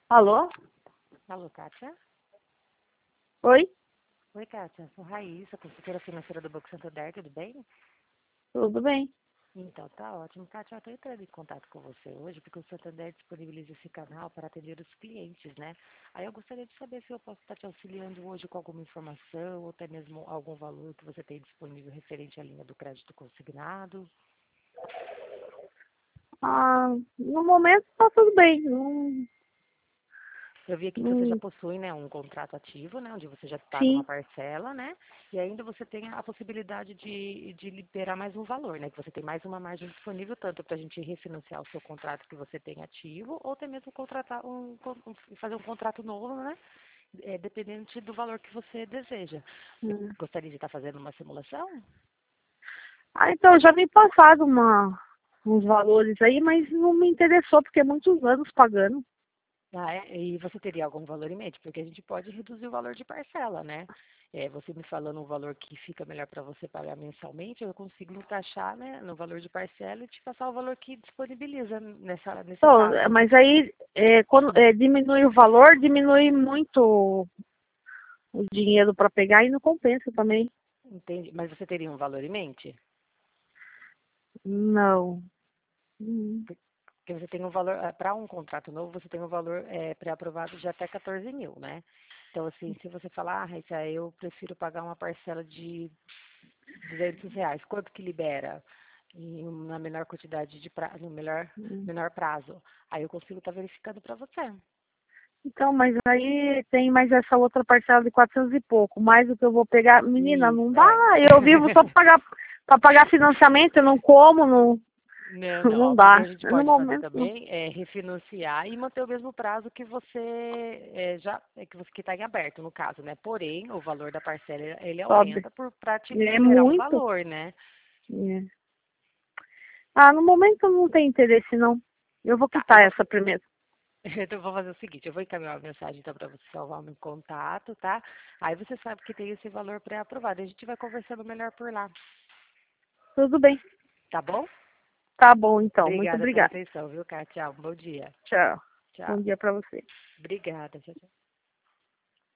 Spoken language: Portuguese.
Alô? Alô, Kátia? Oi? Oi, Kátia. Sou Raíssa, consultora financeira do Banco Santander, tudo bem? Tudo bem? Então, tá ótimo. Kátia, eu estou entrando em contato com você hoje porque o Santander disponibiliza esse canal para atender os clientes, né? Aí eu gostaria de saber se eu posso estar te auxiliando hoje com alguma informação ou até mesmo algum valor que você tem disponível referente à linha do crédito consignado. No momento tá tudo bem. Eu vi aqui que você já Não, possui, né, um contrato ativo, né, onde você já paga uma sim. parcela, né, e ainda você tem a possibilidade de liberar mais um valor, né, que você tem mais uma margem disponível tanto para a gente refinanciar o seu contrato que você tem ativo ou até mesmo contratar fazer um contrato novo, né, dependente do valor que você deseja. Você Hum. gostaria de estar fazendo uma simulação? Então, já me passaram uns valores aí, mas não me interessou, porque é muitos anos pagando. Ah, é? E você teria algum valor em mente? Porque a gente pode reduzir o valor de parcela, né? Você me falando um valor que fica melhor para você pagar mensalmente, eu consigo encaixar, né, no valor de parcela e te passar o valor que disponibiliza nesse Então, caso. mas aí, quando diminui o valor, diminui muito o dinheiro para pegar e não compensa também. Entende? Mas você teria um valor em mente? Não. Hum. Porque você tem um valor, para um contrato novo, você tem um valor pré-aprovado de até 14 mil, né? Então, assim, se você falar, Raíssa, eu prefiro pagar uma parcela de R$ 200, quanto que libera? Na menor quantidade de prazo, no Hum. menor prazo. Aí eu consigo estar verificando para você. Então, mas aí tem mais essa outra parcela de 400 e pouco, mais o que eu vou pegar. Menina, Isso, não dá. é. Eu vivo só para pagar financiamento, eu não como, não, Não, não. não O que dá. a gente No pode fazer momento, não. também é refinanciar e manter o mesmo prazo que você que está em aberto, no caso, né? Porém, o valor da parcela ele Sobe. aumenta para te É liberar um muito. valor, né? É. No momento não tem interesse, não. Eu vou Tá, eu quitar vou, essa primeiro. então eu vou fazer o seguinte, eu vou encaminhar uma mensagem então para você salvar o meu contato, tá? Aí você sabe que tem esse valor pré-aprovado. A gente vai conversando melhor por lá, Tudo bem. tá bom? Tá bom, então. Muito Obrigada pela obrigada. atenção, viu, Kátia? Tchau, um bom dia. Tchau. Tchau. Bom dia para você. Obrigada. Tchau, tchau.